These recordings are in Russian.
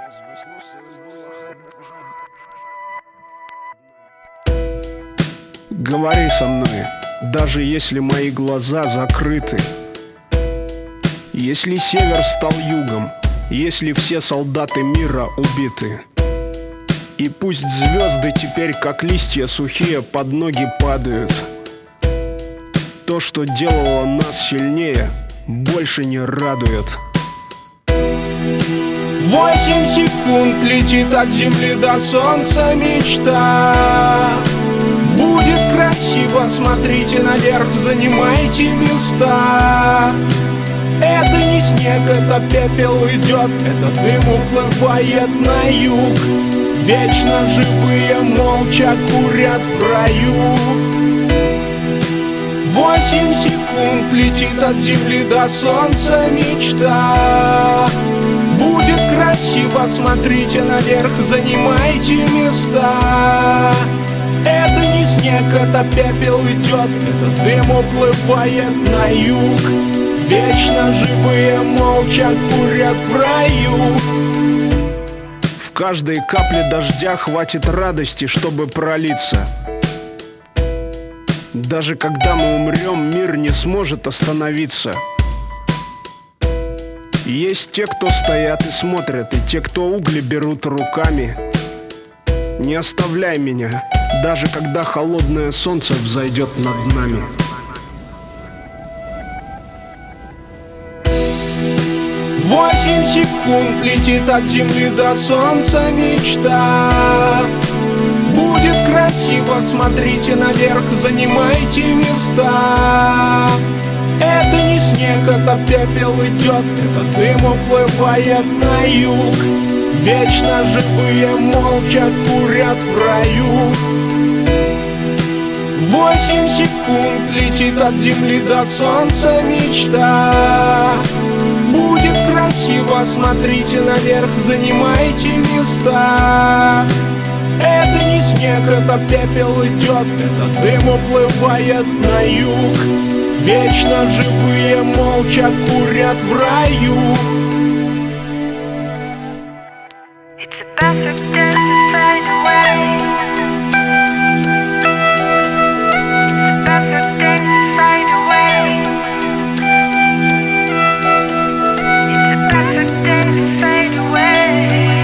Говори со мной, даже если мои глаза закрыты. Если север стал югом, если все солдаты мира убиты. И пусть звезды теперь, как листья сухие, под ноги падают. То, что делало нас сильнее, больше не радует. 8 секунд летит от земли до солнца мечта. Будет красиво, смотрите наверх, занимайте места. Это не снег, это пепел идет, это дым уплывает на юг. Вечно живые молча курят в раю. 8 секунд летит от земли до солнца мечта. Будет красиво, смотрите наверх, занимайте места. Это не снег, это пепел идет, это дым уплывает на юг. Вечно живые молча курят в раю. В каждой капле дождя хватит радости, чтобы пролиться. Даже когда мы умрем, мир не сможет остановиться. Есть те, кто стоят и смотрят, и те, кто угли берут руками. Не оставляй меня, даже когда холодное солнце взойдет над нами. 8 секунд летит от земли до солнца мечта. Будет красиво, смотрите наверх, занимайте места. Это не снег, это пепел идет, это дым уплывает на юг. Вечно живые молча курят в раю. 8 секунд летит от земли до солнца мечта. Будет красиво, смотрите наверх, занимайте места. Это не снег, это пепел идет, это дым уплывает на юг. Вечно живые молча курят в раю. It's a perfect day to fade away. It's a perfect day to fade away. It's a perfect day to fade away.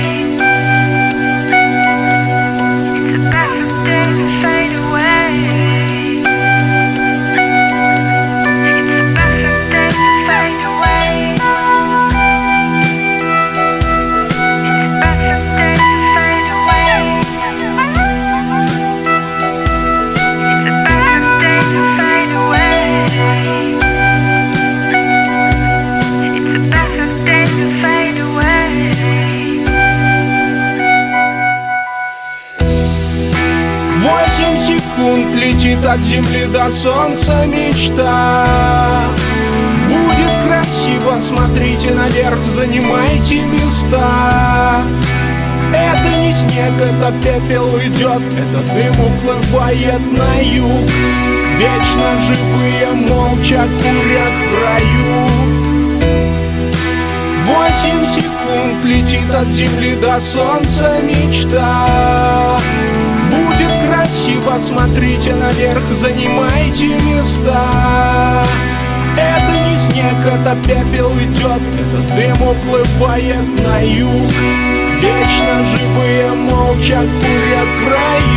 It's a perfect day to fade away. It's a perfect day to fade away. It's a perfect day to fade away. It's a perfect day to fade away. It's a perfect day to fade away. 8 секунд летит от земли до солнца мечта. Будет красиво, смотрите наверх, занимайте места. Это не снег, это пепел идет, это дым уплывает на юг. Вечно живые молча курят в раю. 8 секунд летит от земли до солнца мечта. Будет красиво, смотрите наверх, занимайте места. Это не снег, это пепел идет, это дым уплывает на юг. Вечно живые молча курят в раю.